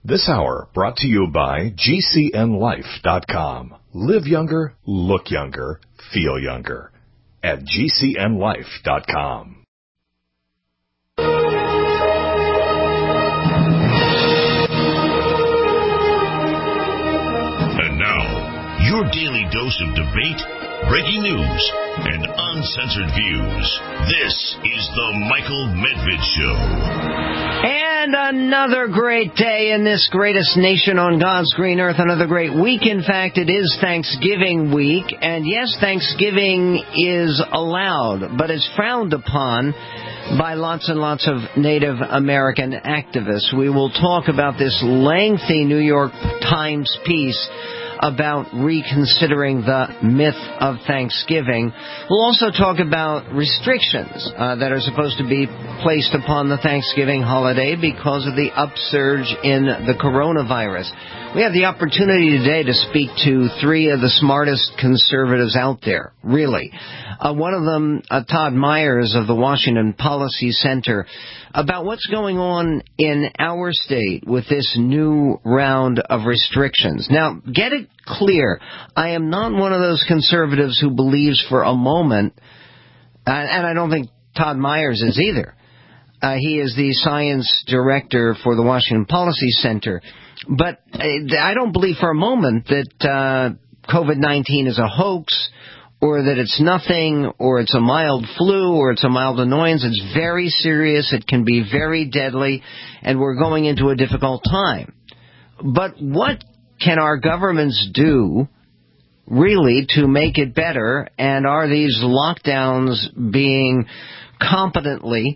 This hour brought to you by GCNLife.com. Live younger, look younger, feel younger at GCNLife.com. And now, your daily dose of debate, breaking news, and uncensored views. This is the Michael Medved Show. And another great day in this greatest nation on God's green earth. Another great week. In fact, it is Thanksgiving week. And yes, Thanksgiving is allowed, but it's frowned upon by lots and lots of Native American activists. We will talk about this lengthy New York Times piece about reconsidering the myth of Thanksgiving. We'll also talk about restrictions that are supposed to be placed upon the Thanksgiving holiday because of the upsurge in the coronavirus. We have the opportunity today to speak to three of the smartest conservatives out there, really. One of them, Todd Myers of the Washington Policy Center, about what's going on in our state with this new round of restrictions. Now, get it clear, I am not one of those conservatives who believes for a moment, and I don't think Todd Myers is either. He is the science director for the Washington Policy Center. But I don't believe for a moment that COVID-19 is a hoax, or that it's nothing, or it's a mild flu, or it's a mild annoyance. It's very serious. It can be very deadly, and we're going into a difficult time. But what can our governments do, really, to make it better? And are these lockdowns being competently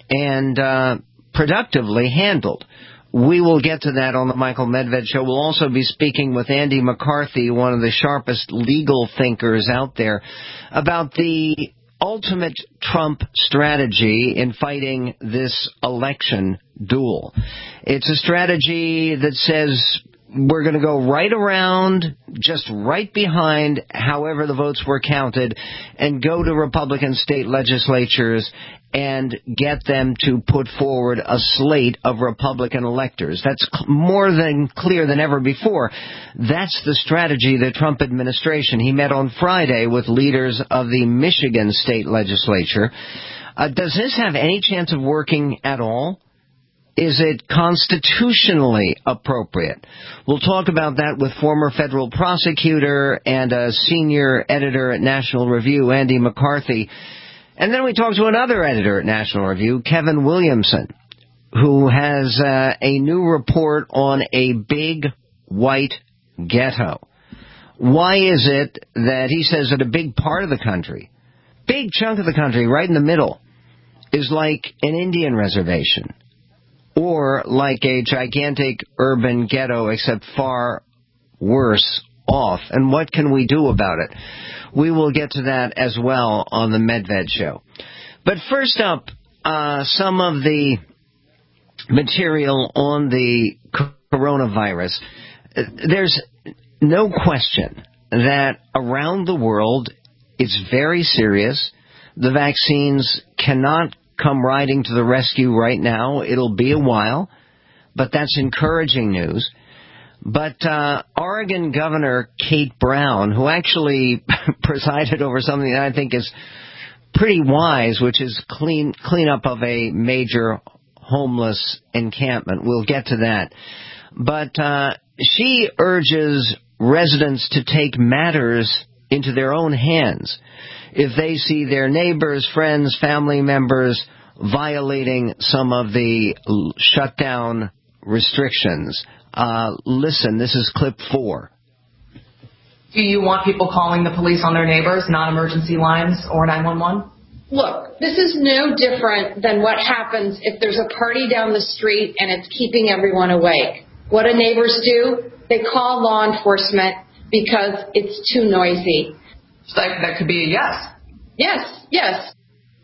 and productively handled? We will get to that on the Michael Medved Show. We'll also be speaking with Andy McCarthy, one of the sharpest legal thinkers out there, about the ultimate Trump strategy in fighting this election duel. It's a strategy that says we're going to go right around, just right behind however the votes were counted, and go to Republican state legislatures and get them to put forward a slate of Republican electors. That's more than clear than ever before. That's the strategy of the Trump administration. He met on Friday with leaders of the Michigan state legislature. Does this have any chance of working at all? Is it constitutionally appropriate? We'll talk about that with former federal prosecutor and a senior editor at National Review, Andy McCarthy. And then we talk to another editor at National Review, Kevin Williamson, who has a new report on a big white ghetto. Why is it that he says that a big part of the country, big chunk of the country right in the middle, is like an Indian reservation? Or like a gigantic urban ghetto, except far worse off. And what can we do about it? We will get to that as well on the Medved Show. But first up, some of the material on the coronavirus. There's no question that around the world it's very serious. The vaccines cannot come riding to the rescue right now. It'll be a while, but that's encouraging news. But Oregon Governor Kate Brown, who actually presided over something that I think is pretty wise, which is cleanup of a major homeless encampment. We'll get to that. But she urges residents to take matters into their own hands if they see their neighbors, friends, family members violating some of the shutdown restrictions. Listen, this is clip 4. Do you want people calling the police on their neighbors, non-emergency lines, or 911? Look, this is no different than what happens if there's a party down the street and it's keeping everyone awake. What do neighbors do? They call law enforcement because it's too noisy. So that could be a yes. Yes.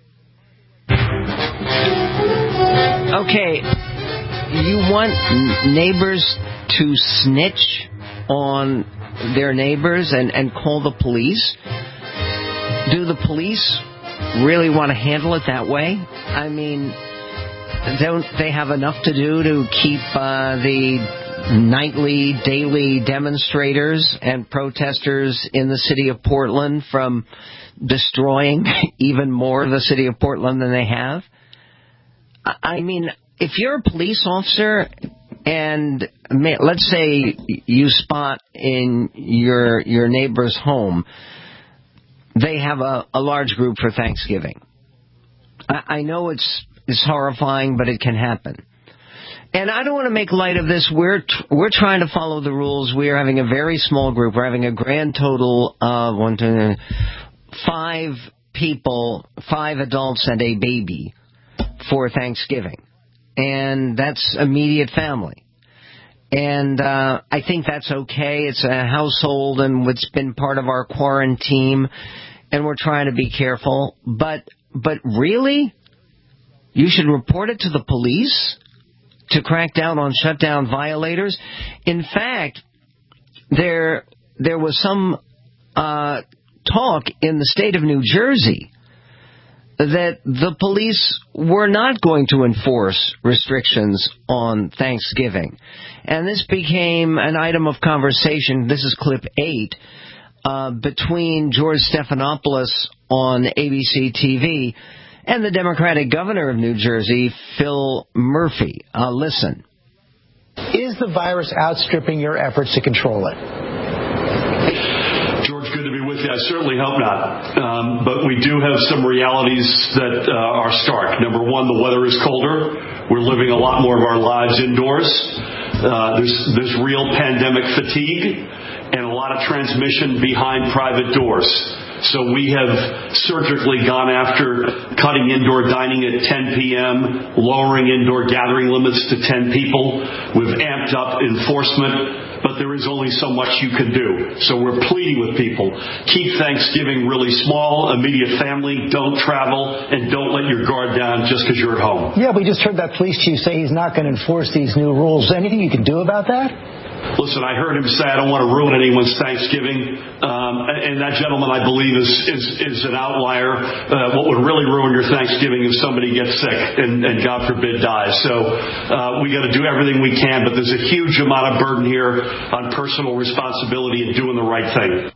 Okay, you want neighbors to snitch on their neighbors and call the police? Do the police really want to handle it that way? I mean, don't they have enough to do to keep the nightly, daily demonstrators and protesters in the city of Portland from destroying even more the city of Portland than they have? I mean, if you're a police officer and let's say you spot in your neighbor's home, they have a large group for Thanksgiving. I know it's horrifying, but it can happen. And I don't want to make light of this. We're trying to follow the rules. We are having a very small group. We're having a grand total of 5 people, 5 adults and a baby for Thanksgiving. And that's immediate family. And I think that's okay. It's a household, and it's been part of our quarantine, and we're trying to be careful. But really? You should report it to the police to crack down on shutdown violators? In fact, there was some talk in the state of New Jersey that the police were not going to enforce restrictions on Thanksgiving. And this became an item of conversation. This is clip 8, between George Stephanopoulos on ABC TV and the Democratic governor of New Jersey, Phil Murphy. Listen. Is the virus outstripping your efforts to control it? George, good to be with you. I certainly hope not. But we do have some realities that are stark. Number one, the weather is colder. We're living a lot more of our lives indoors. There's real pandemic fatigue and a lot of transmission behind private doors. So we have surgically gone after cutting indoor dining at 10 p.m., lowering indoor gathering limits to 10 people. We've amped up enforcement, but there is only so much you can do. So we're pleading with people. Keep Thanksgiving really small, immediate family, don't travel, and don't let your guard down just because you're at home. Yeah, we just heard that police chief say he's not going to enforce these new rules. Anything you can do about that? Listen, I heard him say, I don't want to ruin anyone's Thanksgiving. And that gentleman, I believe, is an outlier. What would really ruin your Thanksgiving if somebody gets sick and God forbid, dies. So we got to do everything we can, but there's a huge amount of burden here on personal responsibility and doing the right thing.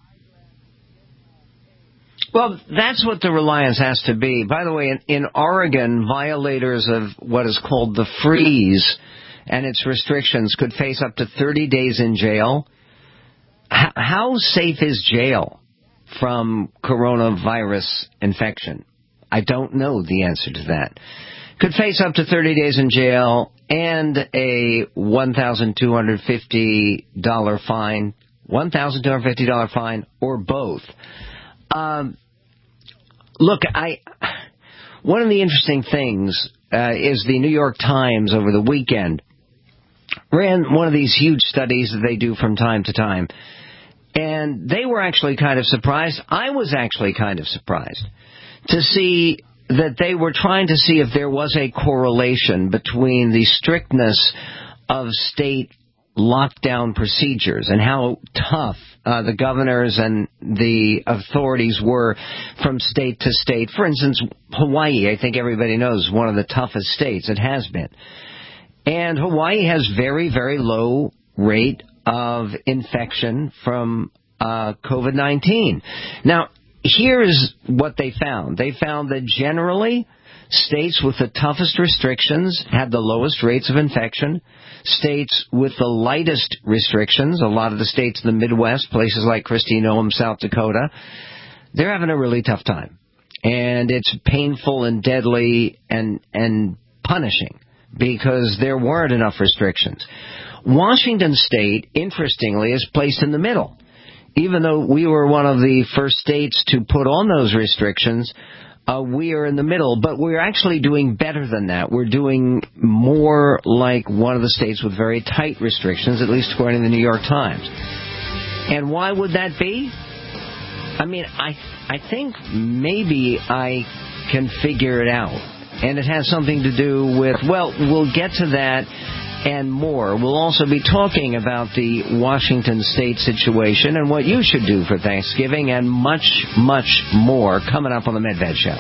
Well, that's what the reliance has to be. By the way, in Oregon, violators of what is called the freeze and its restrictions could face up to 30 days in jail. How safe is jail from coronavirus infection? I don't know the answer to that. Could face up to 30 days in jail and a $1,250 fine, $1,250 fine, or both. Look, one of the interesting things is the New York Times over the weekend ran one of these huge studies that they do from time to time. And they were actually kind of surprised. I was actually kind of surprised to see that they were trying to see if there was a correlation between the strictness of state lockdown procedures and how tough the governors and the authorities were from state to state. For instance, Hawaii, I think everybody knows, one of the toughest states. It has been. And Hawaii has very, very low rate of infection from COVID-19. Now, here's what they found. They found that generally, states with the toughest restrictions had the lowest rates of infection. States with the lightest restrictions, a lot of the states in the Midwest, places like Kristi Noem, South Dakota, they're having a really tough time. And it's painful and deadly and punishing because there weren't enough restrictions. Washington State, interestingly, is placed in the middle. Even though we were one of the first states to put on those restrictions, we are in the middle, but we're actually doing better than that. We're doing more like one of the states with very tight restrictions, at least according to the New York Times. And why would that be? I mean, I think maybe I can figure it out. And it has something to do with, well, we'll get to that and more. We'll also be talking about the Washington State situation and what you should do for Thanksgiving and much, much more coming up on the Medved Show.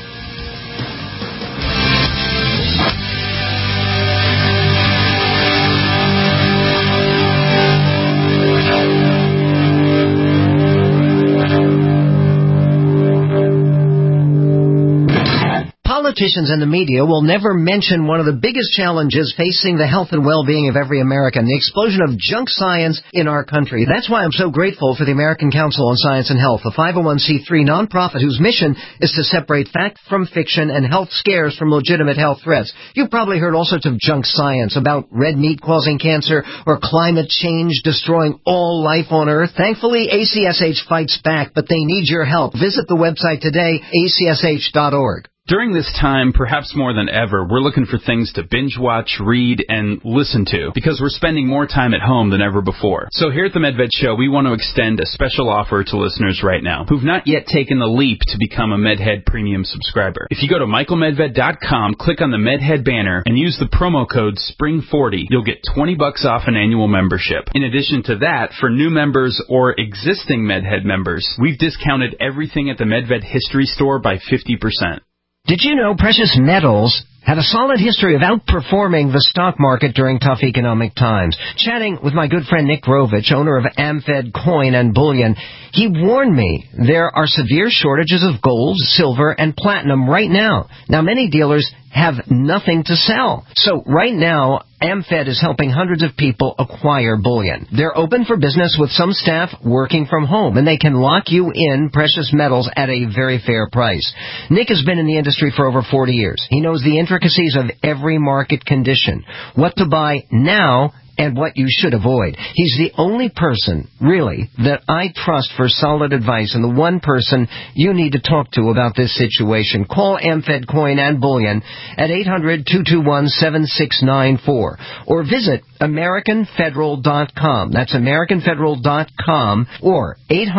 politicians and the media will never mention one of the biggest challenges facing the health and well-being of every American, the explosion of junk science in our country. That's why I'm so grateful for the American Council on Science and Health, a 501c3 nonprofit whose mission is to separate fact from fiction and health scares from legitimate health threats. You've probably heard all sorts of junk science about red meat causing cancer or climate change destroying all life on Earth. Thankfully, ACSH fights back, but they need your help. Visit the website today, acsh.org. During this time, perhaps more than ever, we're looking for things to binge watch, read, and listen to, because we're spending more time at home than ever before. So here at the MedVed Show, we want to extend a special offer to listeners right now who've not yet taken the leap to become a MedHead Premium subscriber. If you go to michaelmedved.com, click on the MedHead banner, and use the promo code SPRING40, you'll get $20 off an annual membership. In addition to that, for new members or existing MedHead members, we've discounted everything at the MedVed History Store by 50%. Did you know precious metals have a solid history of outperforming the stock market during tough economic times? Chatting with my good friend Nick Grovich, owner of Amfed Coin and Bullion, he warned me there are severe shortages of gold, silver, and platinum right now. Now, many dealers have nothing to sell. So right now, Amfed is helping hundreds of people acquire bullion. They're open for business with some staff working from home, and they can lock you in precious metals at a very fair price. Nick has been in the industry for over 40 years. He knows the intricacies of every market condition, what to buy now and what you should avoid. He's the only person, really, that I trust for solid advice, and the one person you need to talk to about this situation. Call Amfed Coin and Bullion at 800-221-7694 or visit AmericanFederal.com. That's AmericanFederal.com or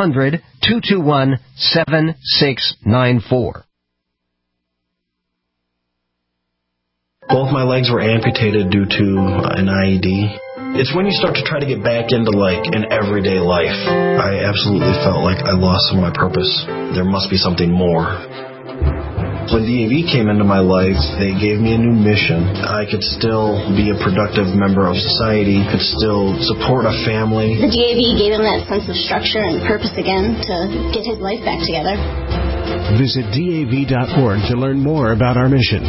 800-221-7694. Both my legs were amputated due to an IED. It's when you start to try to get back into, an everyday life. I absolutely felt like I lost some of my purpose. There must be something more. When DAV came into my life, they gave me a new mission. I could still be a productive member of society, could still support a family. The DAV gave him that sense of structure and purpose again to get his life back together. Visit DAV.org to learn more about our mission.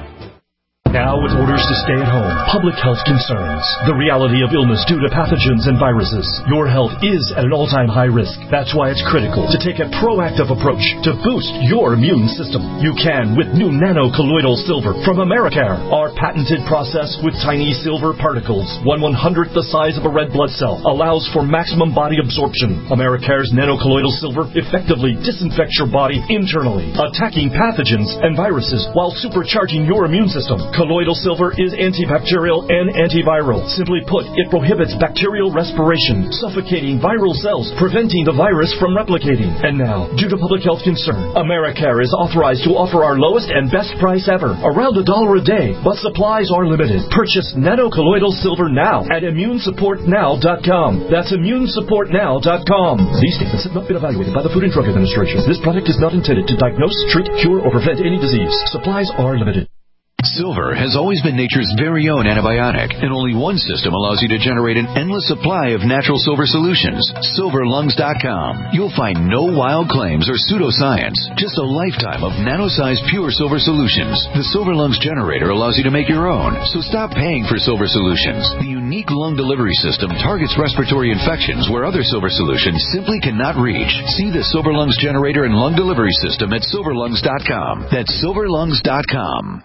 Now with orders to stay at home, public health concerns, the reality of illness due to pathogens and viruses, your health is at an all-time high risk. That's why it's critical to take a proactive approach to boost your immune system. You can with new nano-colloidal silver from Americare. Our patented process with tiny silver particles, 1/100th the size of a red blood cell, allows for maximum body absorption. Americare's nano-colloidal silver effectively disinfects your body internally, attacking pathogens and viruses while supercharging your immune system. Colloidal silver is antibacterial and antiviral. Simply put, it prohibits bacterial respiration, suffocating viral cells, preventing the virus from replicating. And now, due to public health concern, Americare is authorized to offer our lowest and best price ever, around $1 a day, but supplies are limited. Purchase nano-colloidal silver now at ImmuneSupportNow.com. That's ImmuneSupportNow.com. These statements have not been evaluated by the Food and Drug Administration. This product is not intended to diagnose, treat, cure, or prevent any disease. Supplies are limited. Silver has always been nature's very own antibiotic, and only one system allows you to generate an endless supply of natural silver solutions. SilverLungs.com. You'll find no wild claims or pseudoscience, just a lifetime of nano-sized pure silver solutions. The Silver Lungs generator allows you to make your own, so stop paying for silver solutions. The unique lung delivery system targets respiratory infections where other silver solutions simply cannot reach. See the Silver Lungs generator and lung delivery system at SilverLungs.com. That's SilverLungs.com.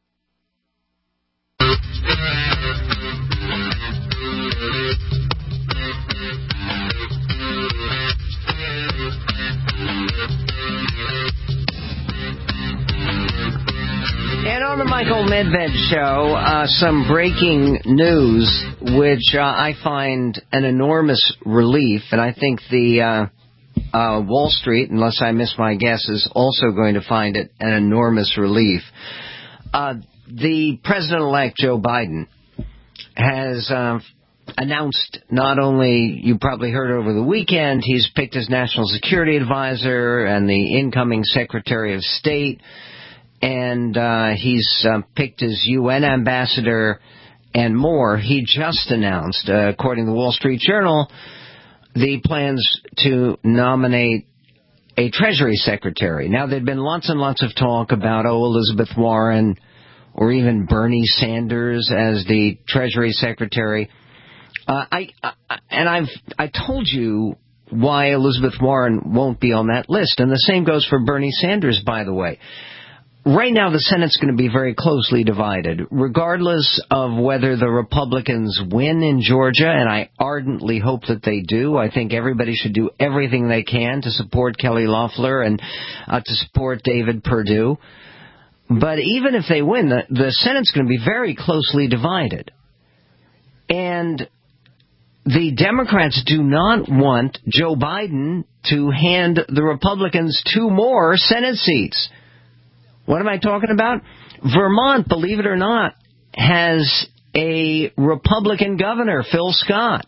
And on the Michael Medved Show, some breaking news, which I find an enormous relief, and I think the Wall Street, unless I miss my guess, is also going to find it an enormous relief. The President-elect Joe Biden has announced not only, you probably heard over the weekend, he's picked his national security advisor and the incoming Secretary of State, and he's picked his UN ambassador and more. He just announced, according to the Wall Street Journal, the plans to nominate a Treasury Secretary. Now, there'd been lots and lots of talk about, Elizabeth Warren or even Bernie Sanders as the Treasury Secretary. I told you why Elizabeth Warren won't be on that list, and the same goes for Bernie Sanders, by the way. Right now, the Senate's going to be very closely divided, regardless of whether the Republicans win in Georgia, and I ardently hope that they do. I think everybody should do everything they can to support Kelly Loeffler and to support David Perdue. But even if they win, the Senate's going to be very closely divided. And the Democrats do not want Joe Biden to hand the Republicans 2 more Senate seats. What am I talking about? Vermont, believe it or not, has a Republican governor, Phil Scott.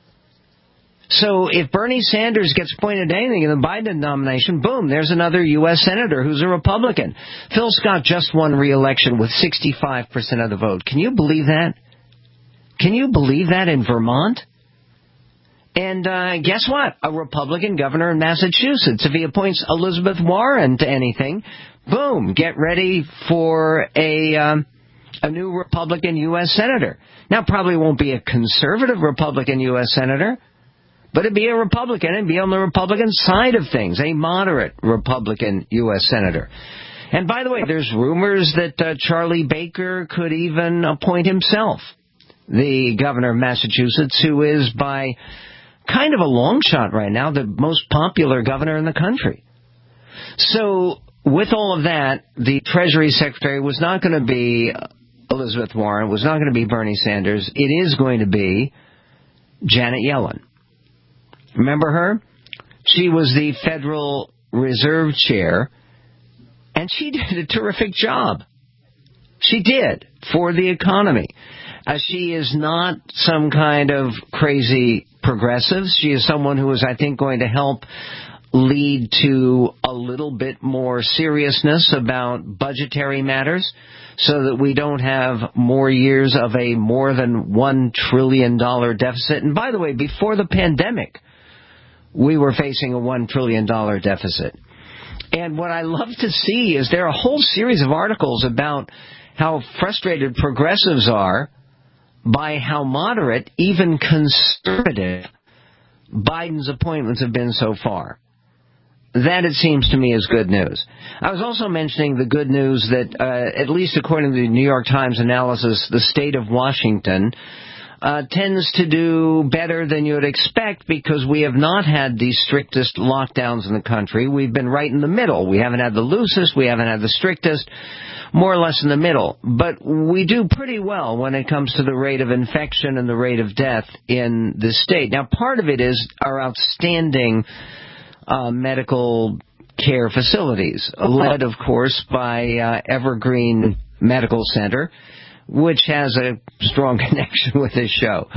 So if Bernie Sanders gets appointed to anything in the Biden nomination, boom, there's another U.S. Senator who's a Republican. Phil Scott just won re-election with 65% of the vote. Can you believe that? Can you believe that in Vermont? And guess what? A Republican governor in Massachusetts. If he appoints Elizabeth Warren to anything, boom, get ready for a new Republican U.S. Senator. Now, probably won't be a conservative Republican U.S. Senator, but it'd be a Republican and be on the Republican side of things, a moderate Republican U.S. Senator. And by the way, there's rumors that Charlie Baker could even appoint himself the governor of Massachusetts, who is by kind of a long shot right now the most popular governor in the country. So with all of that, the Treasury Secretary was not going to be Elizabeth Warren, was not going to be Bernie Sanders. It is going to be Janet Yellen. Remember her? She was the Federal Reserve Chair, and she did a terrific job. She did, for the economy. She is not some kind of crazy progressive. She is someone who is, I think, going to help lead to a little bit more seriousness about budgetary matters so that we don't have more years of a more than $1 trillion deficit. And by the way, before the pandemic, we were facing a $1 trillion deficit. And what I love to see is there are a whole series of articles about how frustrated progressives are by how moderate, even conservative, Biden's appointments have been so far. That, it seems to me, is good news. I was also mentioning the good news that, at least according to the New York Times analysis, the state of Washington tends to do better than you would expect because we have not had the strictest lockdowns in the country. We've been right in the middle. We haven't had the loosest. We haven't had the strictest. More or less in the middle. But we do pretty well when it comes to the rate of infection and the rate of death in the state. Now, part of it is our outstanding medical care facilities, led, of course, by Evergreen Medical Center, which has a strong connection with this show.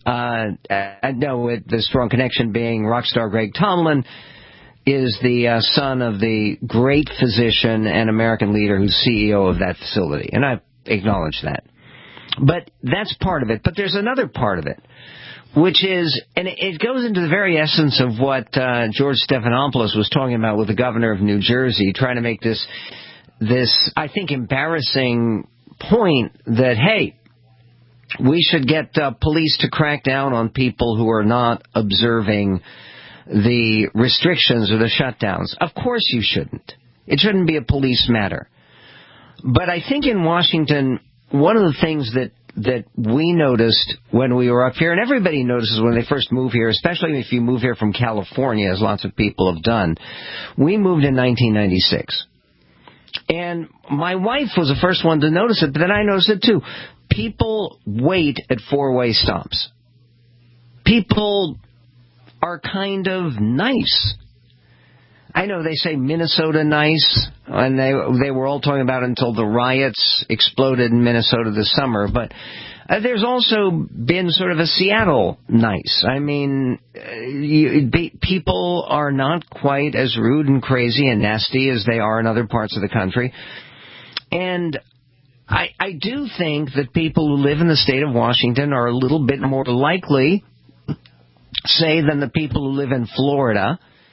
The strong connection being rock star Greg Tomlin is the son of the great physician and American leader who's CEO of that facility. And I acknowledge that. But that's part of it. But there's another part of it, which is, and it goes into the very essence of what George Stephanopoulos was talking about with the governor of New Jersey, trying to make this, I think, embarrassing point that, hey, we should get police to crack down on people who are not observing the restrictions or the shutdowns. Of course you shouldn't. It shouldn't be a police matter. But I think in Washington, one of the things that we noticed when we were up here, and everybody notices when they first move here, especially if you move here from California, as lots of people have done, we moved in 1996. And my wife was the first one to notice it, but then I noticed it too. People wait at four-way stops. People are kind of nice. I know they say Minnesota nice, and they were all talking about it until the riots exploded in Minnesota this summer, but there's also been sort of a Seattle nice. I mean, people are not quite as rude and crazy and nasty as they are in other parts of the country. And I do think that people who live in the state of Washington are a little bit more likely, say, than the people who live in Florida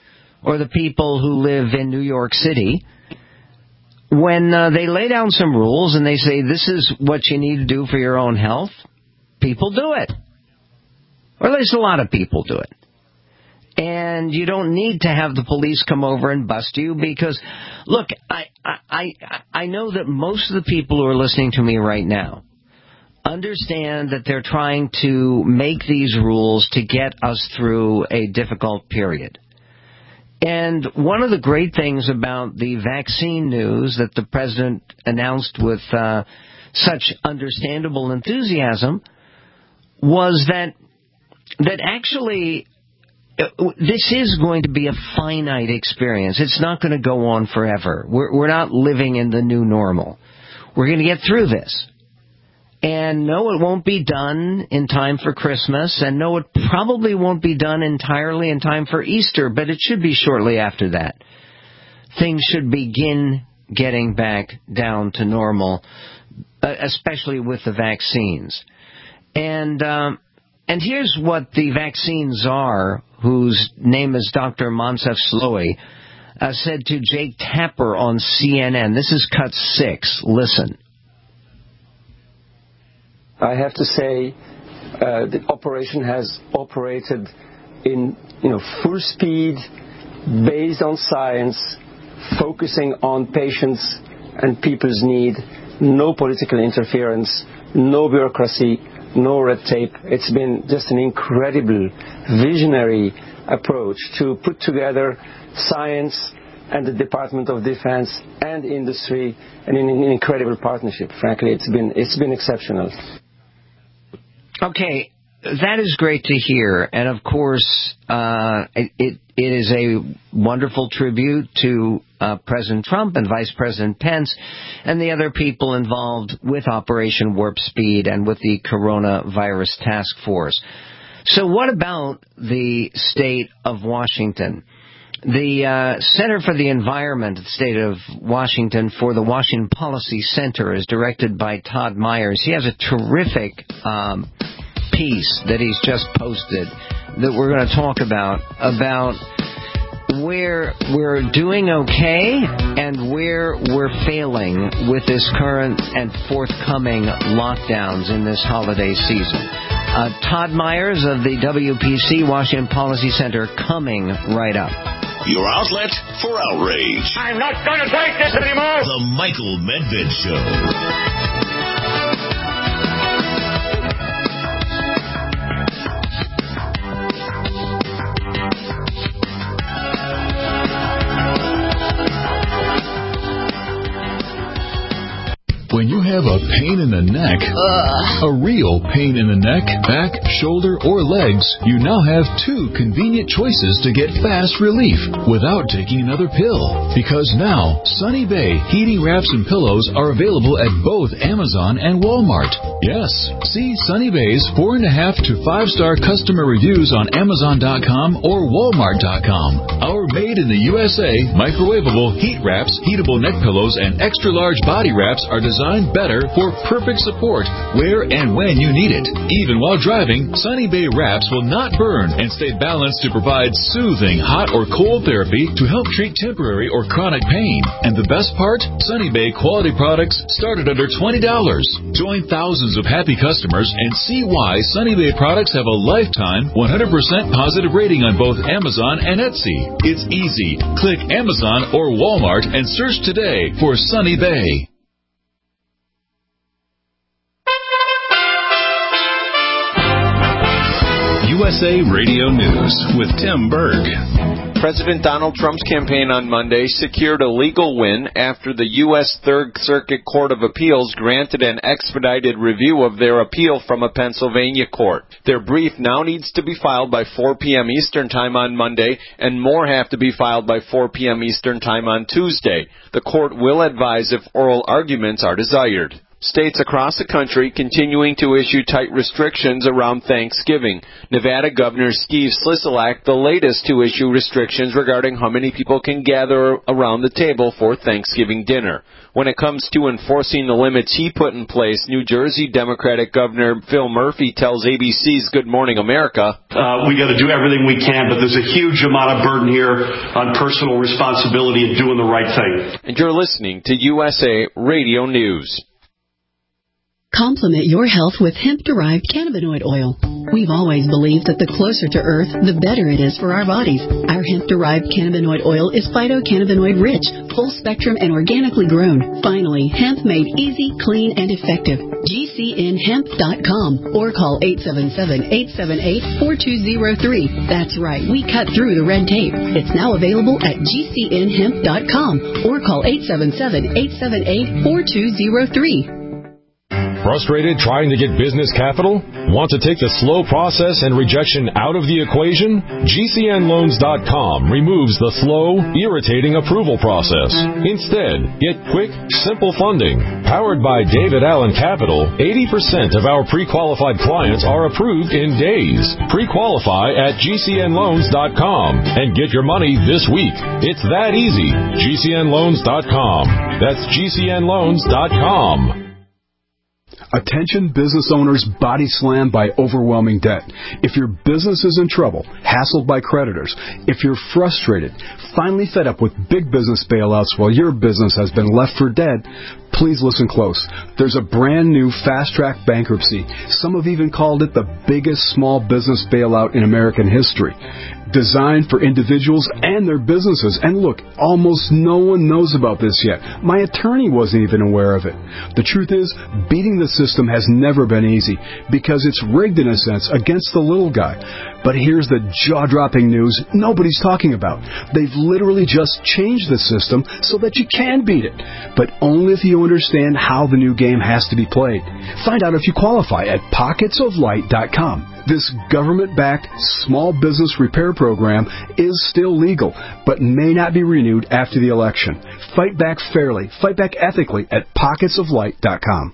or the people who live in New York City, when they lay down some rules and they say this is what you need to do for your own health, people do it. Or at least a lot of people do it. And you don't need to have the police come over and bust you because, look, I know that most of the people who are listening to me right now understand that they're trying to make these rules to get us through a difficult period. And one of the great things about the vaccine news that the president announced with such understandable enthusiasm was that actually this is going to be a finite experience. It's not going to go on forever. We're not living in the new normal. We're going to get through this. And no, it won't be done in time for Christmas, and no, it probably won't be done entirely in time for Easter, but it should be shortly after that. Things should begin getting back down to normal, especially with the vaccines. And here's what the vaccines are, whose name is Dr. Moncef Slaoui, said to Jake Tapper on CNN. This is cut 6. Listen. I have to say the operation has operated in full speed, based on science, focusing on patients and people's need, no political interference, no bureaucracy, no red tape. It's been just an incredible, visionary approach to put together science and the Department of Defense and industry in an incredible partnership. Frankly, it's been exceptional. Okay, that is great to hear, and of course, it is a wonderful tribute to President Trump and Vice President Pence and the other people involved with Operation Warp Speed and with the Coronavirus Task Force. So what about the state of Washington? The Center for the Environment at the state of Washington for the Washington Policy Center is directed by Todd Myers. He has a terrific piece that he's just posted that we're going to talk about where we're doing okay and where we're failing with this current and forthcoming lockdowns in this holiday season. Todd Myers of the WPC Washington Policy Center coming right up. Your outlet for outrage. I'm not going to take this anymore. The Michael Medved Show. When you have a pain in the neck, a real pain in the neck, back, shoulder, or legs, you now have 2 convenient choices to get fast relief without taking another pill. Because now, Sunny Bay heating wraps and pillows are available at both Amazon and Walmart. Yes, see Sunny Bay's 4.5 to 5-star customer reviews on Amazon.com or Walmart.com. Our made in the USA microwavable heat wraps, heatable neck pillows, and extra large body wraps are designed better for perfect support where and when you need it. Even while driving, Sunny Bay wraps will not burn and stay balanced to provide soothing hot or cold therapy to help treat temporary or chronic pain. And the best part? Sunny Bay quality products start at under $20. Join thousands of happy customers and see why Sunny Bay products have a lifetime 100% positive rating on both Amazon and Etsy. It's easy. Click Amazon or Walmart and search today for Sunny Bay. USA Radio News with Tim Berg. President Donald Trump's campaign on Monday secured a legal win after the U.S. Third Circuit Court of Appeals granted an expedited review of their appeal from a Pennsylvania court. Their brief now needs to be filed by 4 p.m. Eastern Time on Monday, and more have to be filed by 4 p.m. Eastern Time on Tuesday. The court will advise if oral arguments are desired. States across the country continuing to issue tight restrictions around Thanksgiving. Nevada Governor Steve Sisolak, the latest to issue restrictions regarding how many people can gather around the table for Thanksgiving dinner. When it comes to enforcing the limits he put in place, New Jersey Democratic Governor Phil Murphy tells ABC's Good Morning America, we got to do everything we can, but there's a huge amount of burden here on personal responsibility and doing the right thing. And you're listening to USA Radio News. Complement your health with hemp-derived cannabinoid oil. We've always believed that the closer to Earth, the better it is for our bodies. Our hemp-derived cannabinoid oil is phytocannabinoid-rich, full-spectrum, and organically grown. Finally, hemp made easy, clean, and effective. GCNhemp.com or call 877-878-4203. That's right, we cut through the red tape. It's now available at GCNhemp.com or call 877-878-4203. Frustrated trying to get business capital? Want to take the slow process and rejection out of the equation? GCNloans.com removes the slow, irritating approval process. Instead, get quick, simple funding. Powered by David Allen Capital, 80% of our pre-qualified clients are approved in days. Pre-qualify at GCNloans.com and get your money this week. It's that easy. GCNloans.com. That's GCNloans.com. Attention business owners body slammed by overwhelming debt. If your business is in trouble, hassled by creditors, if you're frustrated, finally fed up with big business bailouts while your business has been left for dead, please listen close. There's a brand new fast-track bankruptcy. Some have even called it the biggest small business bailout in American history. Designed for individuals and their businesses. And look, almost no one knows about this yet. My attorney wasn't even aware of it. The truth is, beating the system has never been easy because it's rigged in a sense against the little guy. But here's the jaw-dropping news nobody's talking about. They've literally just changed the system so that you can beat it. But only if you understand how the new game has to be played. Find out if you qualify at pocketsoflight.com. This government-backed small business repair program is still legal, but may not be renewed after the election. Fight back fairly, fight back ethically at pocketsoflight.com.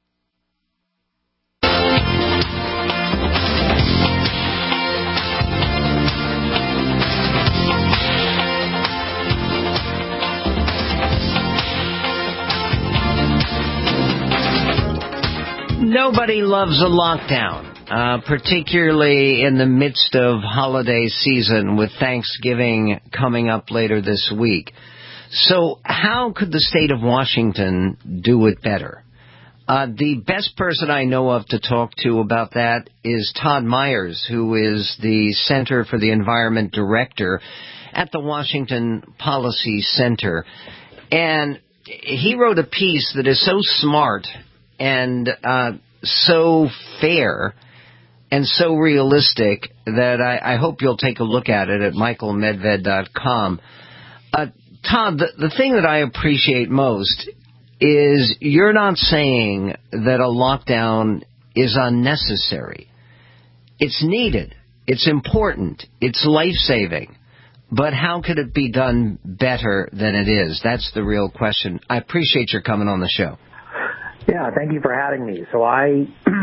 Nobody loves a lockdown. Particularly in the midst of holiday season with Thanksgiving coming up later this week. So how could the state of Washington do it better? The best person I know of to talk to about that is Todd Myers, who is the Center for the Environment Director at the Washington Policy Center. And he wrote a piece that is so smart and so fair and so realistic that I hope you'll take a look at it at michaelmedved.com. Todd, the thing that I appreciate most is you're not saying that a lockdown is unnecessary. It's needed. It's important. It's life-saving. But how could it be done better than it is? That's the real question. I appreciate your coming on the show. Yeah, thank you for having me. So I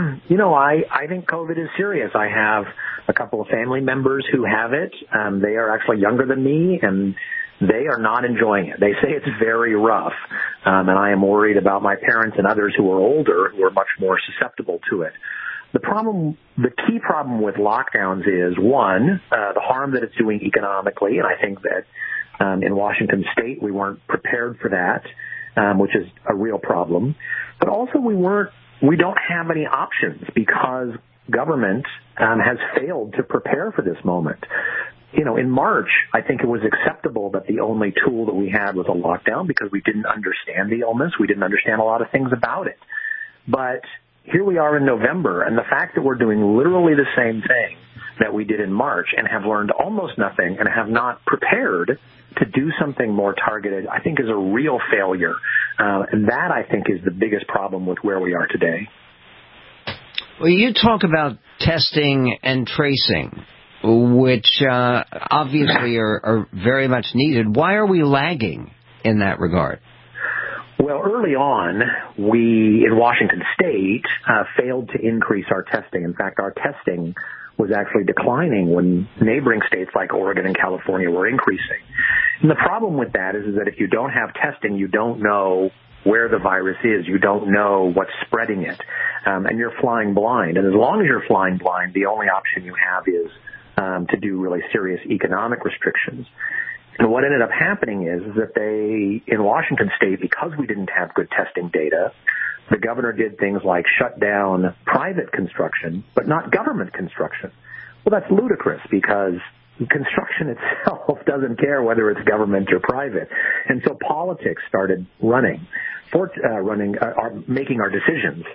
think COVID is serious. I have a couple of family members who have it. They are actually younger than me, and they are not enjoying it. They say it's very rough, and I am worried about my parents and others who are older who are much more susceptible to it. The key problem with lockdowns is, one, the harm that it's doing economically, and I think that in Washington State we weren't prepared for that, which is a real problem. But also we don't have any options because government has failed to prepare for this moment. You know, in March, I think it was acceptable that the only tool that we had was a lockdown because we didn't understand the illness. We didn't understand a lot of things about it. But here we are in November, and the fact that we're doing literally the same thing that we did in March and have learned almost nothing and have not prepared to do something more targeted, I think is a real failure. And that, I think, is the biggest problem with where we are today. Well, you talk about testing and tracing, which obviously are very much needed. Why are we lagging in that regard? Well, early on, we in Washington State failed to increase our testing. In fact, our testing was actually declining when neighboring states like Oregon and California were increasing. And the problem with that is that if you don't have testing, you don't know where the virus is. You don't know what's spreading it. And you're flying blind. And as long as you're flying blind, the only option you have is to do really serious economic restrictions. And what ended up happening is that in Washington State, because we didn't have good testing data, the governor did things like shut down private construction, but not government construction. Well, that's ludicrous because construction itself doesn't care whether it's government or private. And so politics started making our decisions.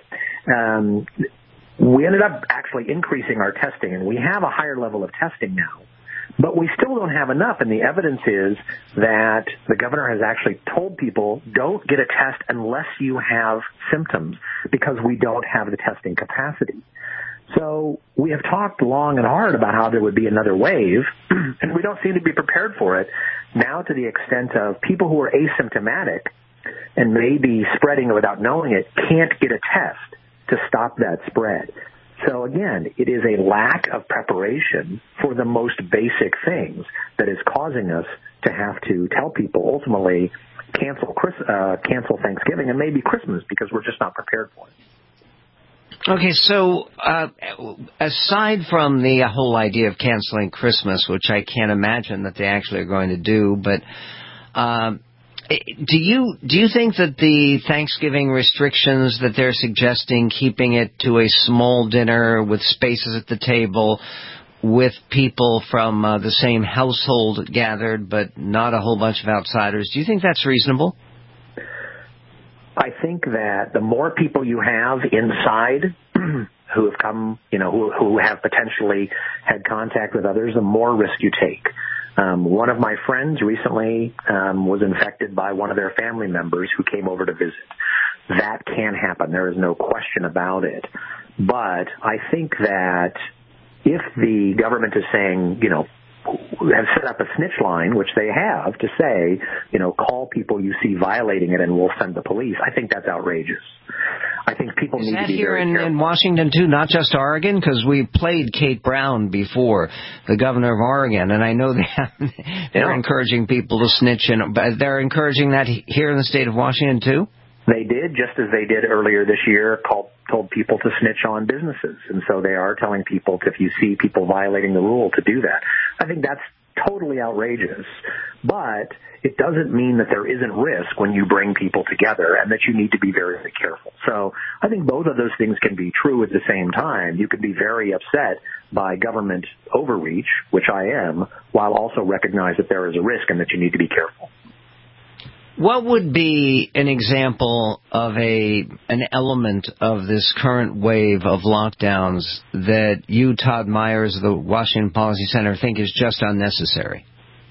We ended up actually increasing our testing, and we have a higher level of testing now. But we still don't have enough, and the evidence is that the governor has actually told people, don't get a test unless you have symptoms, because we don't have the testing capacity. So we have talked long and hard about how there would be another wave, and we don't seem to be prepared for it now, to the extent of people who are asymptomatic and may be spreading it without knowing it can't get a test to stop that spread. So again, it is a lack of preparation for the most basic things that is causing us to have to tell people ultimately cancel Thanksgiving and maybe Christmas because we're just not prepared for it. Okay, so aside from the whole idea of canceling Christmas, which I can't imagine that they actually are going to do, but do you think that the Thanksgiving restrictions that they're suggesting, keeping it to a small dinner with spaces at the table, with people from the same household gathered, but not a whole bunch of outsiders, do you think that's reasonable? I think that the more people you have inside who have come, who have potentially had contact with others, the more risk you take. One of my friends recently was infected by one of their family members who came over to visit. That can happen. There is no question about it. But I think that if the government is saying, have set up a snitch line, which they have, to say, call people you see violating it and we'll send the police, I think that's outrageous. I think people need to be very careful. Is that here in Washington, too, not just Oregon? Because we played Kate Brown before, the governor of Oregon, and I know they're encouraging people to snitch in. But they're encouraging that here in the state of Washington, too? They did, just as they did earlier this year, told people to snitch on businesses. And so they are telling people, if you see people violating the rule, to do that. I think that's totally outrageous. But it doesn't mean that there isn't risk when you bring people together and that you need to be very, very careful. So I think both of those things can be true at the same time. You could be very upset by government overreach, which I am, while also recognize that there is a risk and that you need to be careful. What would be an example of an element of this current wave of lockdowns that you, Todd Myers of the Washington Policy Center, think is just unnecessary?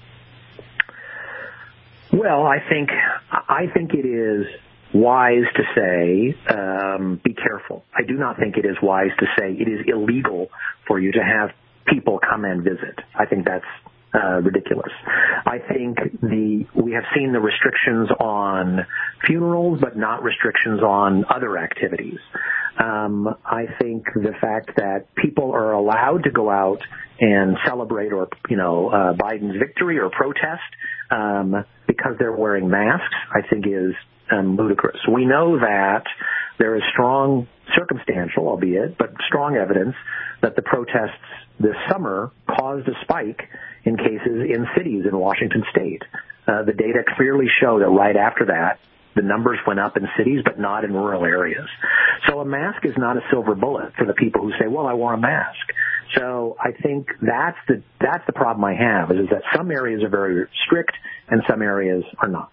Well, I think it is wise to say, be careful. I do not think it is wise to say it is illegal for you to have people come and visit. I think that's ridiculous. I think we have seen the restrictions on funerals, but not restrictions on other activities. I think the fact that people are allowed to go out and celebrate Biden's victory or protest because they're wearing masks, I think is ludicrous. We know that there is strong circumstantial, albeit, but strong evidence that the protests this summer caused a spike in cases in cities in Washington State. The data clearly show that right after that, the numbers went up in cities, but not in rural areas. So a mask is not a silver bullet for the people who say, well, I wore a mask. So I think that's the problem I have, is that some areas are very strict and some areas are not.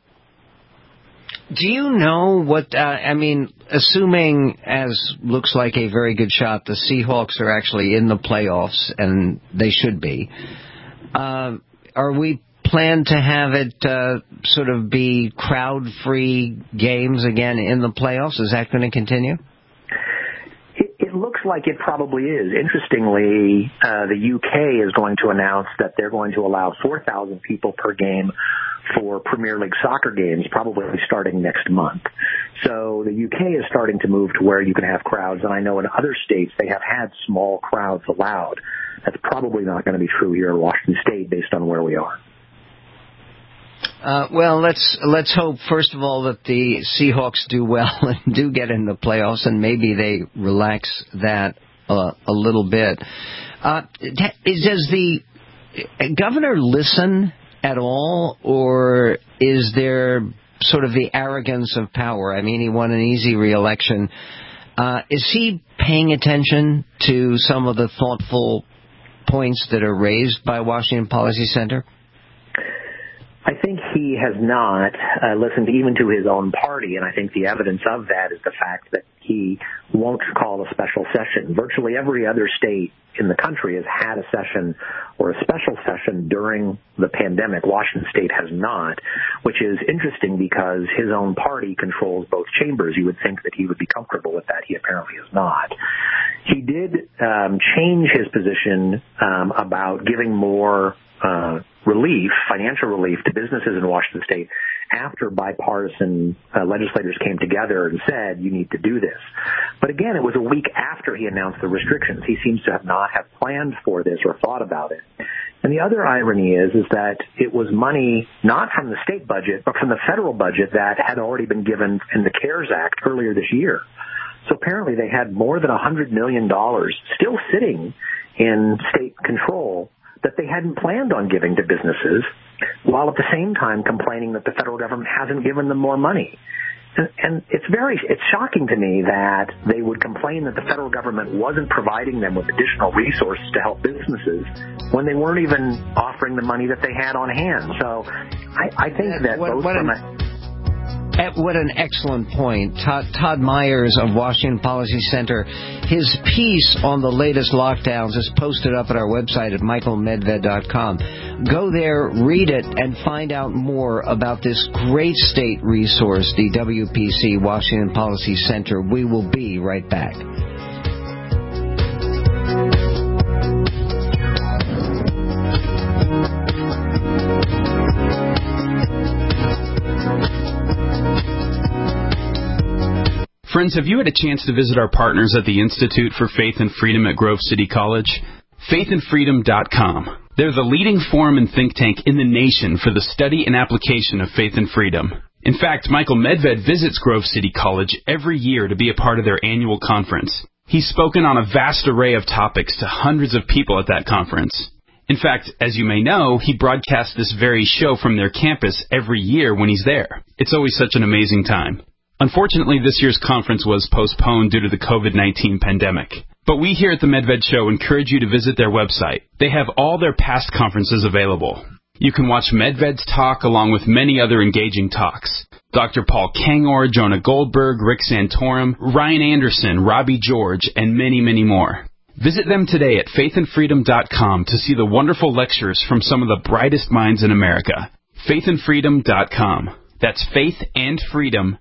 Do you know what, assuming, as looks like a very good shot, the Seahawks are actually in the playoffs, and they should be, are we planned to have it sort of be crowd-free games again in the playoffs? Is that going to continue? It looks like it probably is. Interestingly, the UK is going to announce that they're going to allow 4,000 people per game for Premier League soccer games, probably starting next month. So the UK is starting to move to where you can have crowds, and I know in other states they have had small crowds allowed. That's probably not going to be true here in Washington State based on where we are. Well, let's hope, first of all, that the Seahawks do well and do get in the playoffs, and maybe they relax that a little bit. Does the governor listen at all, or is there sort of the arrogance of power? I mean, he won an easy re-election. Is he paying attention to some of the thoughtful points that are raised by Washington Policy Center? I think he has not listened even to his own party, and I think the evidence of that is the fact that he won't call a special session. Virtually every other state in the country has had a session or a special session during the pandemic. Washington State has not, which is interesting because his own party controls both chambers. You would think that he would be comfortable with that. He apparently is not. He did change his position about giving more relief, financial relief to businesses in Washington State after bipartisan legislators came together and said, you need to do this. But again, it was a week after he announced the restrictions. He seems to not have planned for this or thought about it. And the other irony is that it was money not from the state budget, but from the federal budget that had already been given in the CARES Act earlier this year. So apparently they had more than $100 million still sitting in state control that they hadn't planned on giving to businesses, while at the same time complaining that the federal government hasn't given them more money. And it's shocking to me that they would complain that the federal government wasn't providing them with additional resources to help businesses when they weren't even offering the money that they had on hand. So I think that what an excellent point. Todd Myers of Washington Policy Center, his piece on the latest lockdowns is posted up at our website at michaelmedved.com. Go there, read it, and find out more about this great state resource, the WPC Washington Policy Center. We will be right back. Friends, have you had a chance to visit our partners at the Institute for Faith and Freedom at Grove City College? faithandfreedom.com. They're the leading forum and think tank in the nation for the study and application of faith and freedom. In fact, Michael Medved visits Grove City College every year to be a part of their annual conference. He's spoken on a vast array of topics to hundreds of people at that conference. In fact, as you may know, he broadcasts this very show from their campus every year when he's there. It's always such an amazing time. Unfortunately, this year's conference was postponed due to the COVID-19 pandemic. But we here at the Medved Show encourage you to visit their website. They have all their past conferences available. You can watch Medved's talk along with many other engaging talks. Dr. Paul Kangor, Jonah Goldberg, Rick Santorum, Ryan Anderson, Robbie George, and many, many more. Visit them today at faithandfreedom.com to see the wonderful lectures from some of the brightest minds in America. faithandfreedom.com. That's faithandfreedom.com.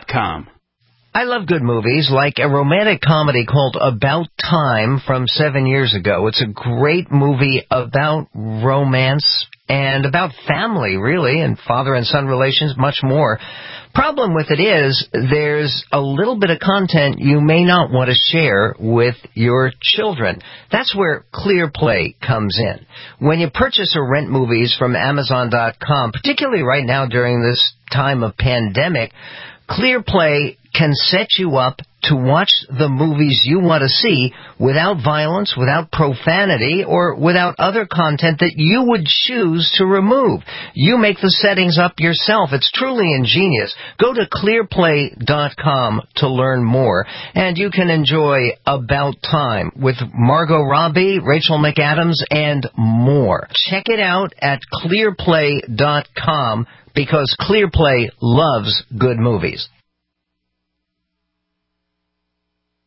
I love good movies, like a romantic comedy called About Time from 7 years ago. It's a great movie about romance and about family, really, and father and son relations, much more. Problem with it is there's a little bit of content you may not want to share with your children. That's where ClearPlay comes in. When you purchase or rent movies from Amazon.com, particularly right now during this time of pandemic, ClearPlay can set you up to watch the movies you want to see without violence, without profanity, or without other content that you would choose to remove. You make the settings up yourself. It's truly ingenious. Go to clearplay.com to learn more, and you can enjoy About Time with Margot Robbie, Rachel McAdams, and more. Check it out at clearplay.com because ClearPlay loves good movies.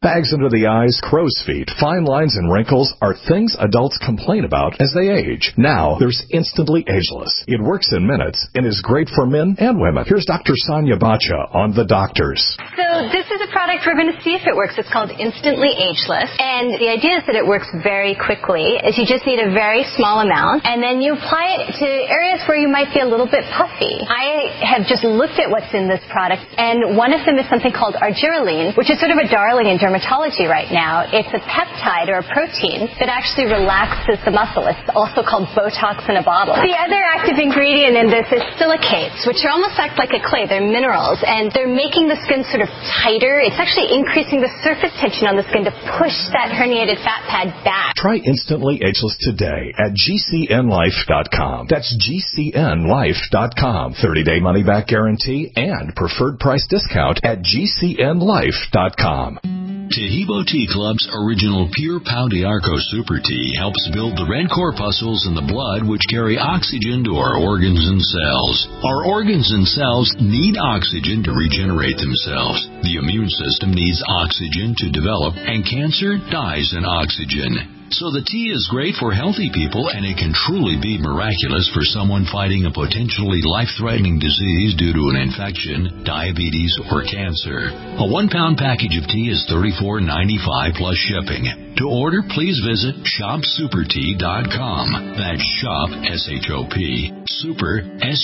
Bags under the eyes, crow's feet, fine lines, and wrinkles are things adults complain about as they age. Now, there's Instantly Ageless. It works in minutes and is great for men and women. Here's Dr. Sonia Bacha on The Doctors. So this is a product we're going to see if it works. It's called Instantly Ageless. And the idea is that it works very quickly, is you just need a very small amount, and then you apply it to areas where you might be a little bit puffy. I have just looked at what's in this product, and one of them is something called argireline, which is sort of a darling in dermatology right now. It's a peptide or a protein that actually relaxes the muscle. It's also called Botox in a bottle. The other active ingredient in this is silicates, which are almost act like a clay. They're minerals, and they're making the skin sort of tighter. It's actually increasing the surface tension on the skin to push that herniated fat pad back. Try Instantly Ageless today at GCNlife.com. That's GCNlife.com. 30-day money-back guarantee and preferred price discount at GCNlife.com. Tehibo Tea Club's original Pure Pau d'Arco Super Tea helps build the red corpuscles in the blood which carry oxygen to our organs and cells. Our organs and cells need oxygen to regenerate themselves. The immune system needs oxygen to develop, and cancer dies in oxygen. So the tea is great for healthy people, and it can truly be miraculous for someone fighting a potentially life-threatening disease due to an infection, diabetes, or cancer. A 1-pound package of tea is $34.95 plus shipping. To order, please visit shopsupertea.com. That's shop, S-H-O-P, super,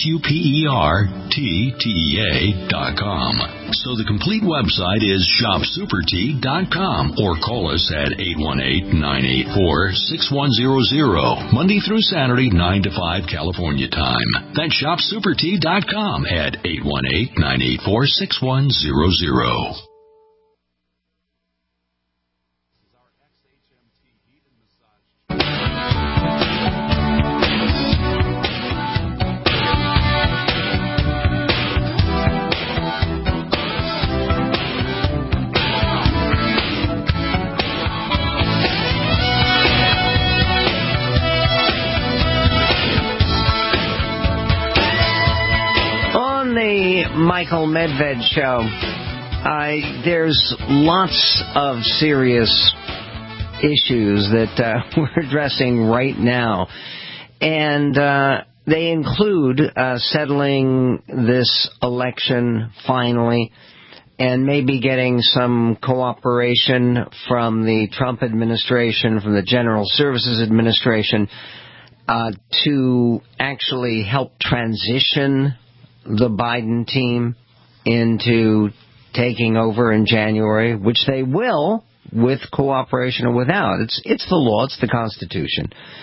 S-U-P-E-R-T-T-E-A.com. So the complete website is shopsupertea.com, or call us at 818-984-6100, Monday through Saturday, 9 to 5 California time. That's shopsupertea.com at 818-984-6100. Michael Medved Show. There's lots of serious issues that we're addressing right now, and they include settling this election finally, and maybe getting some cooperation from the Trump administration, from the General Services Administration, to actually help transition the Biden team into taking over in January, which they will, with cooperation or without. It's the law, it's the Constitution.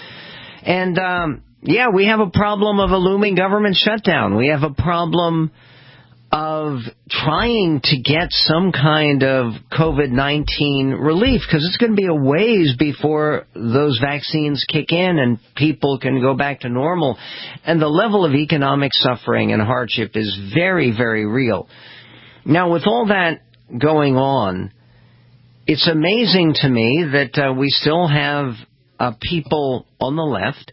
And, we have a problem of a looming government shutdown. We have a problem of trying to get some kind of COVID-19 relief, because it's going to be a ways before those vaccines kick in and people can go back to normal. And the level of economic suffering and hardship is very, very real. Now, with all that going on, it's amazing to me that we still have people on the left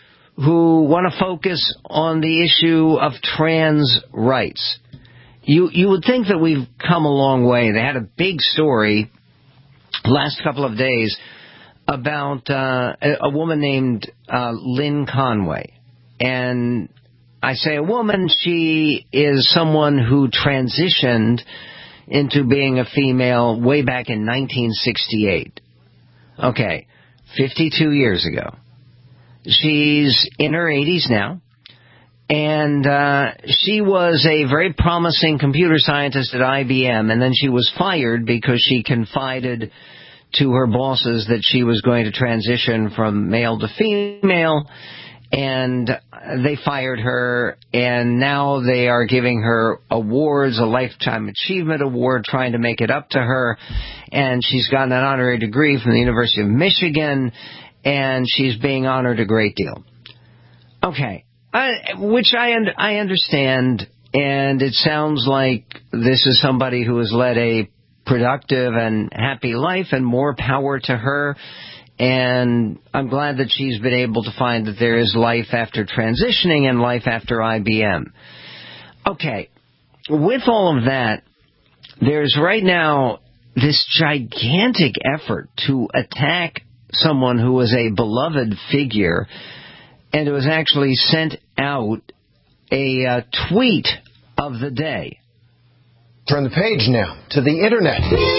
who want to focus on the issue of trans rights. You would think that we've come a long way. They had a big story last couple of days about a woman named Lynn Conway. And I say a woman, she is someone who transitioned into being a female way back in 1968. Okay, 52 years ago. She's in her 80s now. And she was a very promising computer scientist at IBM, and then she was fired because she confided to her bosses that she was going to transition from male to female, and they fired her, and now they are giving her awards, a Lifetime Achievement Award, trying to make it up to her, and she's gotten an honorary degree from the University of Michigan, and she's being honored a great deal. Okay. Which I understand, and it sounds like this is somebody who has led a productive and happy life, and more power to her. And I'm glad that she's been able to find that there is life after transitioning and life after IBM. Okay, with all of that, there's right now this gigantic effort to attack someone who was a beloved figure, and it was actually sent out a tweet of the day. Turn the page now to the internet.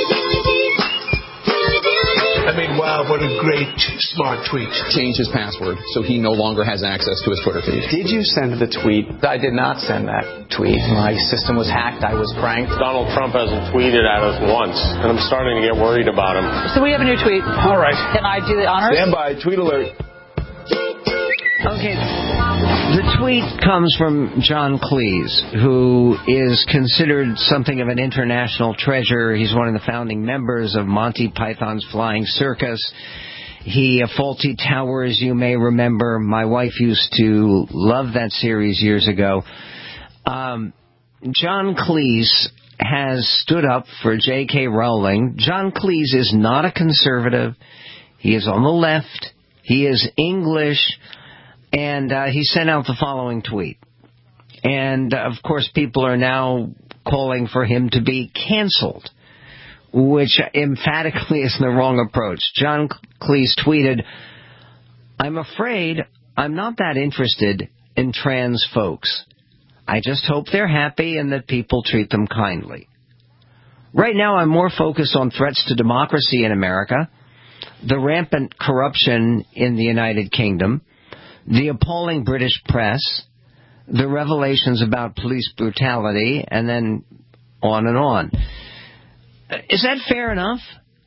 I mean, wow, what a great, smart tweet. Change his password so he no longer has access to his Twitter feed. Did you send the tweet? I did not send that tweet. My system was hacked. I was pranked. Donald Trump hasn't tweeted at us once, and I'm starting to get worried about him. So we have a new tweet. All right. Can I do the honors? Stand by. Tweet alert. Okay, the tweet comes from John Cleese, who is considered something of an international treasure. He's one of the founding members of Monty Python's Flying Circus. Fawlty Towers, you may remember. My wife used to love that series years ago. John Cleese has stood up for J.K. Rowling. John Cleese is not a conservative. He is on the left. He is English. And he sent out the following tweet. And, of course, people are now calling for him to be canceled, which emphatically is the wrong approach. John Cleese tweeted, "I'm afraid I'm not that interested in trans folks. I just hope they're happy and that people treat them kindly. Right now I'm more focused on threats to democracy in America, the rampant corruption in the United Kingdom, the appalling British press, the revelations about police brutality," and then on and on. Is that fair enough?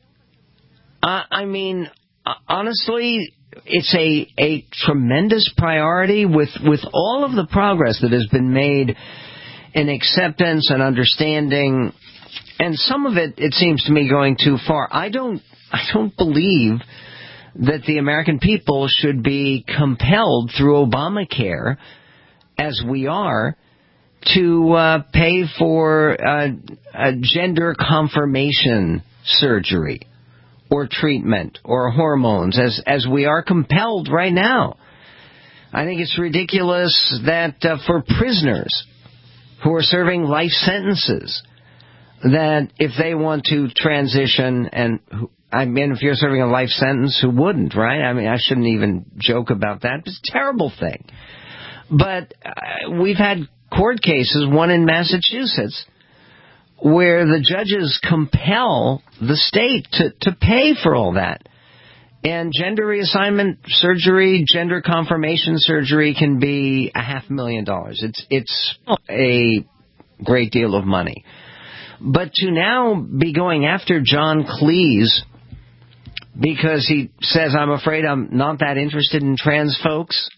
I mean, honestly, it's a tremendous priority with all of the progress that has been made in acceptance and understanding, and some of it seems to me going too far. I don't believe that the American people should be compelled through Obamacare, as we are, to pay for a gender confirmation surgery or treatment or hormones, as we are compelled right now. I think it's ridiculous that for prisoners who are serving life sentences, that if they want to transition, and I mean, if you're serving a life sentence, who wouldn't, right? I mean, I shouldn't even joke about that. It's a terrible thing. But we've had court cases, one in Massachusetts, where the judges compel the state to pay for all that. And gender reassignment surgery, gender confirmation surgery can be $500,000. It's a great deal of money. But to now be going after John Cleese because he says, "I'm afraid I'm not that interested in trans folks,"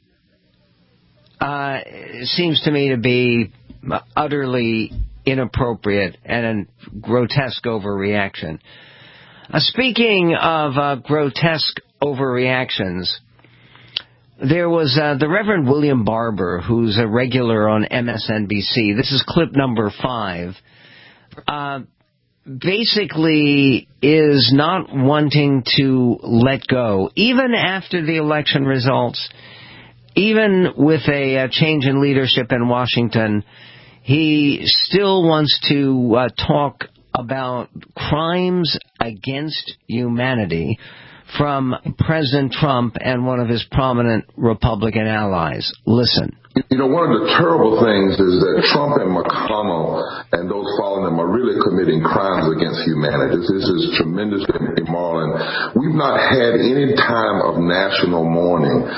seems to me to be utterly inappropriate and a grotesque overreaction. Speaking of grotesque overreactions, there was the Reverend William Barber, who's a regular on MSNBC. This is clip number 5. Basically is not wanting to let go, even after the election results, even with a change in leadership in Washington. He still wants to talk about crimes against humanity from President Trump and one of his prominent Republican allies. Listen. You know, one of the terrible things is that Trump and McConnell and those following them are really committing crimes against humanity. This is tremendously immoral, and we've not had any time of national mourning.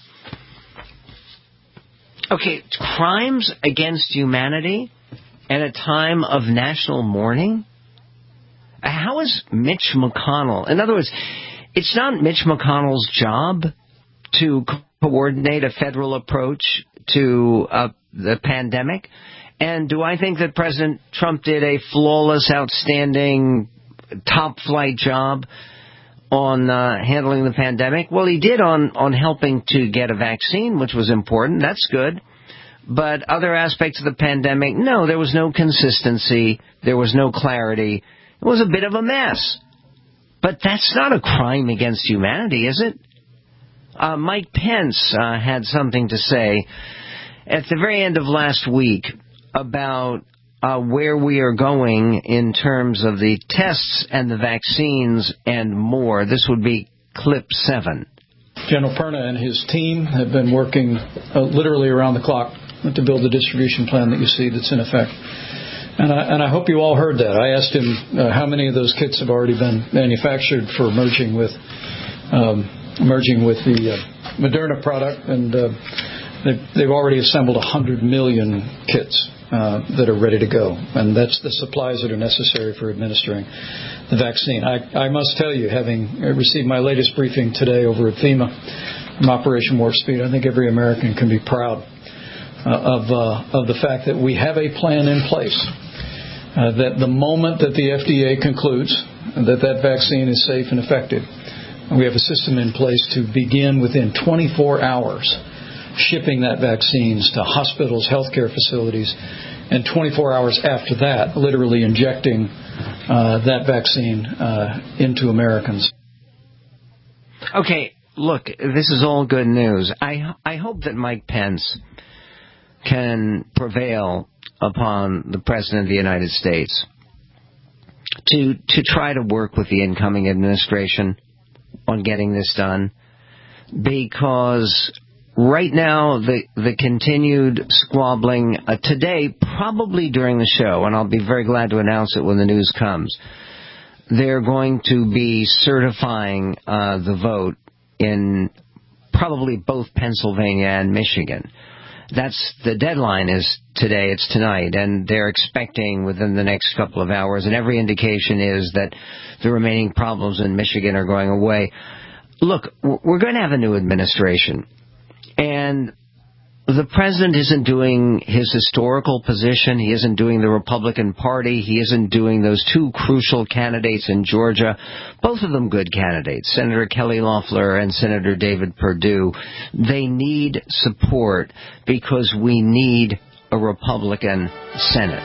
Okay, crimes against humanity at a time of national mourning? How is Mitch McConnell? In other words, it's not Mitch McConnell's job to coordinate a federal approach to the pandemic. And do I think that President Trump did a flawless, outstanding, top-flight job on handling the pandemic? Well, he did on helping to get a vaccine, which was important. That's good. But other aspects of the pandemic, no, there was no consistency. There was no clarity. It was a bit of a mess. But that's not a crime against humanity, is it? Mike Pence had something to say at the very end of last week about where we are going in terms of the tests and the vaccines and more. This would be clip 7. General Perna and his team have been working literally around the clock to build the distribution plan that you see that's in effect. And I hope you all heard that. I asked him how many of those kits have already been manufactured for merging with the Moderna product, and they've already assembled 100 million kits that are ready to go, and that's the supplies that are necessary for administering the vaccine. I must tell you, having received my latest briefing today over at FEMA from Operation Warp Speed, I think every American can be proud of the fact that we have a plan in place, that the moment that the FDA concludes that vaccine is safe and effective, we have a system in place to begin within 24 hours shipping that vaccines to hospitals, healthcare facilities, and 24 hours after that, literally injecting that vaccine into Americans. Okay, look, this is all good news. I hope that Mike Pence can prevail upon the President of the United States to try to work with the incoming administration on getting this done, because right now the continued squabbling today, probably during the show, and I'll be very glad to announce it when the news comes, they're going to be certifying the vote in probably both Pennsylvania and Michigan. That's the deadline is today, it's tonight, and they're expecting within the next couple of hours, and every indication is that the remaining problems in Michigan are going away. Look, we're going to have a new administration, and the president isn't doing his historical position. He isn't doing the Republican Party. He isn't doing those two crucial candidates in Georgia, both of them good candidates, Senator Kelly Loeffler and Senator David Perdue. They need support because we need a Republican Senate.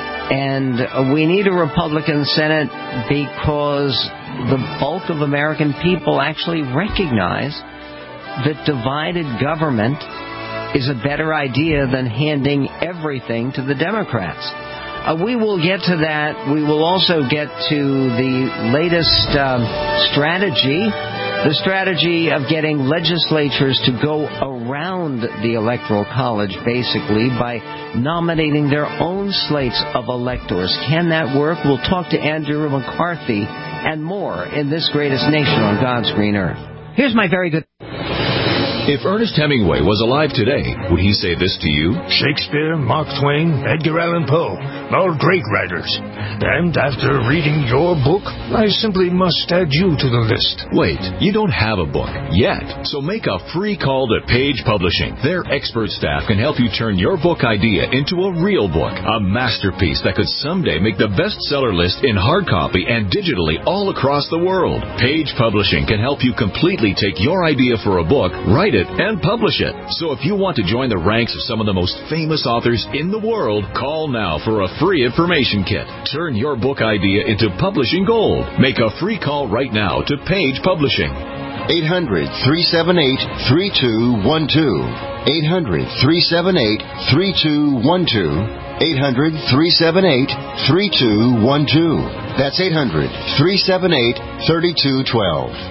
And we need a Republican Senate because the bulk of American people actually recognize that divided government is a better idea than handing everything to the Democrats. We will get to that. We will also get to the latest strategy, the strategy of getting legislatures to go around the Electoral College, basically, by nominating their own slates of electors. Can that work? We'll talk to Andrew McCarthy and more in this greatest nation on God's green earth. Here's my very good... If Ernest Hemingway was alive today, would he say this to you? Shakespeare, Mark Twain, Edgar Allan Poe, all great writers. And after reading your book, I simply must add you to the list. Wait, you don't have a book yet, so make a free call to Page Publishing. Their expert staff can help you turn your book idea into a real book, a masterpiece that could someday make the bestseller list in hard copy and digitally all across the world. Page Publishing can help you completely take your idea for a book, write it, and publish it. So if you want to join the ranks of some of the most famous authors in the world, call now for a free information kit. Turn your book idea into publishing gold. Make a free call right now to Page Publishing. 800-378-3212. 800-378-3212. 800-378-3212. That's 800-378-3212.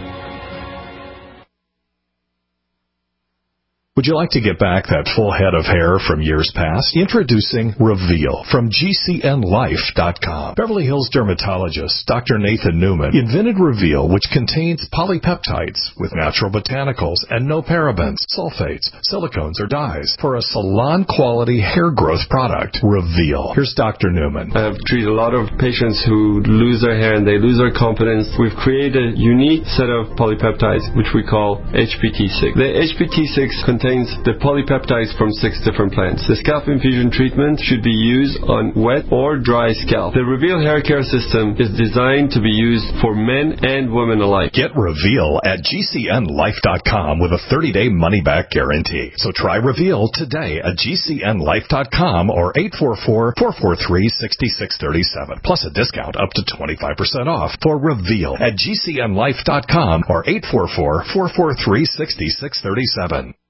Would you like to get back that full head of hair from years past? Introducing Reveal from GCNLife.com. Beverly Hills dermatologist Dr. Nathan Newman invented Reveal, which contains polypeptides with natural botanicals and no parabens, sulfates, silicones, or dyes for a salon-quality hair growth product. Reveal. Here's Dr. Newman. I've treated a lot of patients who lose their hair and they lose their confidence. We've created a unique set of polypeptides, which we call HPT6. The HPT6 contains the polypeptides from 6 different plants. The scalp infusion treatment should be used on wet or dry scalp. The Reveal hair care system is designed to be used for men and women alike. Get Reveal at GCNLife.com with a 30-day money-back guarantee. So try Reveal today at GCNLife.com or 844-443-6637. Plus a discount up to 25% off for Reveal at GCNLife.com or 844-443-6637.